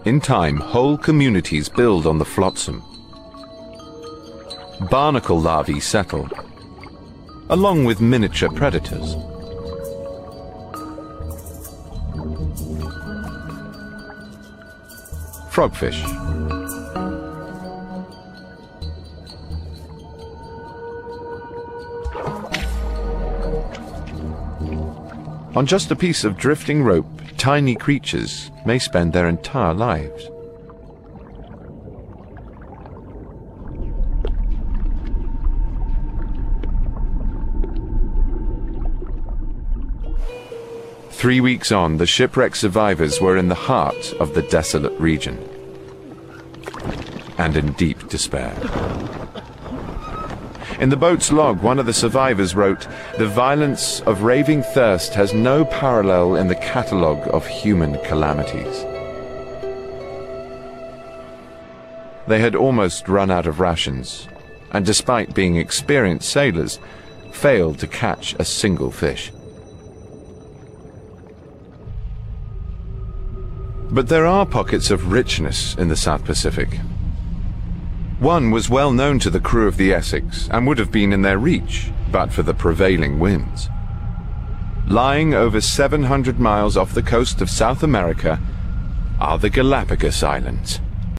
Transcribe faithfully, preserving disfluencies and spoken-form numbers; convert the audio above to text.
In time, whole communities build on the flotsam. Barnacle larvae settle, along with miniature predators. Frogfish. On just a piece of drifting rope, tiny creatures may spend their entire lives. Three weeks on, the shipwreck survivors were in the heart of the desolate region, and in deep despair. In the boat's log, one of the survivors wrote, "The violence of raving thirst has no parallel in the catalogue of human calamities." They had almost run out of rations, and despite being experienced sailors, failed to catch a single fish. But there are pockets of richness in the South Pacific. One was well known to the crew of the Essex and would have been in their reach, but for the prevailing winds. Lying over seven hundred miles off the coast of South America are the Galapagos Islands.